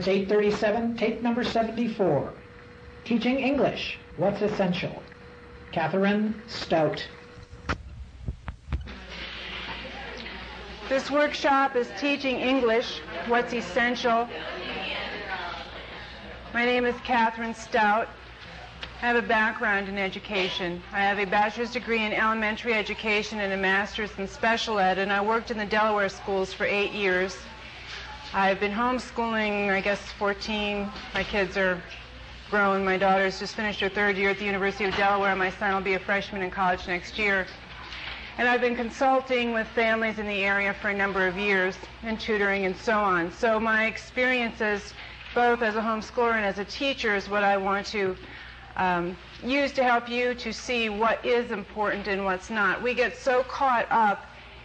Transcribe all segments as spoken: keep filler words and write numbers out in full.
It's eight thirty-seven, tape number seventy-four. Teaching English, what's essential? Catherine Stout. This workshop is Teaching English, What's Essential. My name is Catherine Stout. I have a background in education. I have a bachelor's degree in elementary education and a master's in special ed, and I worked in the Delaware schools for eight years. I've been homeschooling, I guess, fourteen. My kids are grown. My daughter's just finished her third year at the University of Delaware. My son will be a freshman in college next year. And I've been consulting with families in the area for a number of years and tutoring and so on. So my experiences, both as a homeschooler and as a teacher, is what I want to um, use to help you to see what is important and what's not. We get so caught up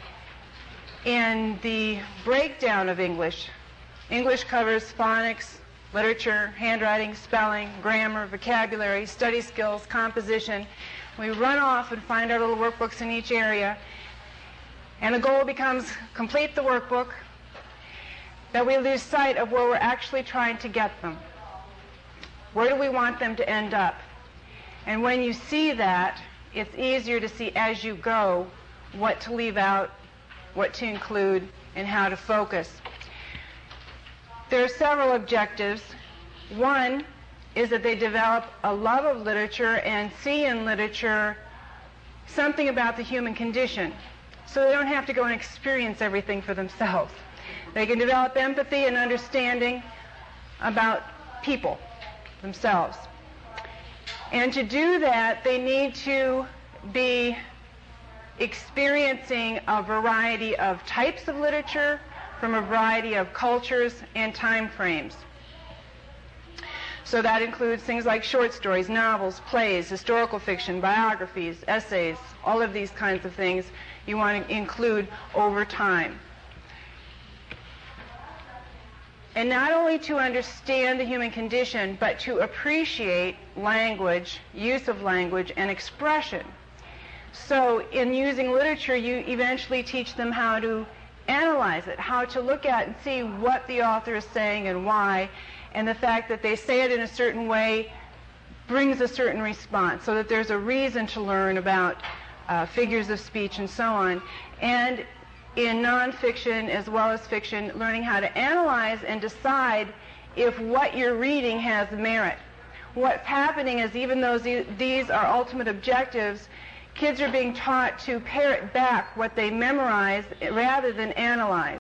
in the breakdown of English. English covers phonics, literature, handwriting, spelling, grammar, vocabulary, study skills, composition. We run off and find our little workbooks in each area, and the goal becomes complete the workbook, that we lose sight of where we're actually trying to get them. Where do we want them to end up? And when you see that, it's easier to see as you go what to leave out, what to include, and how to focus. There are several objectives. One is that they develop a love of literature and see in literature something about the human condition, so they don't have to go and experience everything for themselves. They can develop empathy and understanding about people themselves. And to do that, they need to be experiencing a variety of types of literature from a variety of cultures and time frames. So that includes things like short stories, novels, plays, historical fiction, biographies, essays, all of these kinds of things you want to include over time. And not only to understand the human condition, but to appreciate language, use of language, and expression. So in using literature, you eventually teach them how to analyze it, how to look at and see what the author is saying and why, and the fact that they say it in a certain way brings a certain response, so that there's a reason to learn about uh, figures of speech and so on. And in nonfiction as well as fiction, learning how to analyze and decide if what you're reading has merit. What's happening is, even though these are ultimate objectives, kids are being taught to parrot back what they memorize rather than analyze.